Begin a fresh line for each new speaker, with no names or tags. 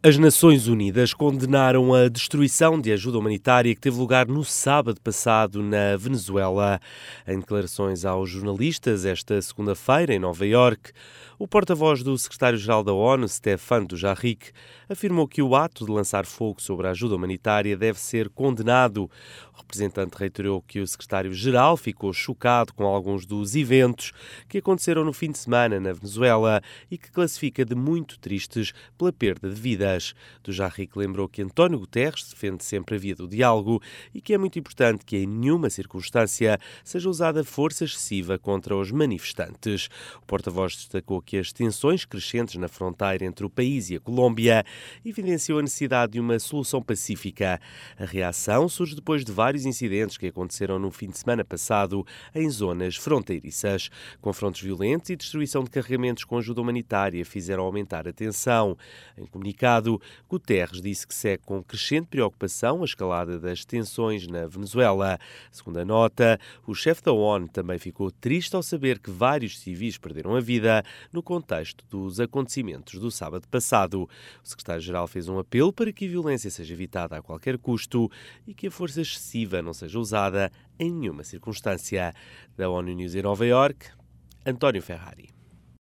As Nações Unidas condenaram a destruição de ajuda humanitária que teve lugar no sábado passado na Venezuela. Em declarações aos jornalistas esta segunda-feira em Nova Iorque, o porta-voz do secretário-geral da ONU, Stéphane Dujarric, afirmou que o ato de lançar fogo sobre a ajuda humanitária deve ser condenado. O representante reiterou que o secretário-geral ficou chocado com alguns dos eventos que aconteceram no fim de semana na Venezuela e que classifica de muito tristes pela perda de vidas. Dujarric lembrou que António Guterres defende sempre a via do diálogo e que é muito importante que em nenhuma circunstância seja usada força excessiva contra os manifestantes. O porta-voz destacou que as tensões crescentes na fronteira entre o país e a Colômbia evidenciou a necessidade de uma solução pacífica. A reação surge depois de vários incidentes que aconteceram no fim de semana passado em zonas fronteiriças. Confrontos violentos e destruição de carregamentos com ajuda humanitária fizeram aumentar a tensão. Em comunicado, Guterres disse que segue com crescente preocupação a escalada das tensões na Venezuela. Segundo a nota, o chefe da ONU também ficou triste ao saber que vários civis perderam a vida no contexto dos acontecimentos do sábado passado. O secretário-geral fez um apelo para que a violência seja evitada a qualquer custo e que a força excessiva não seja usada em nenhuma circunstância. Da ONU News em Nova Iorque, António Ferrari.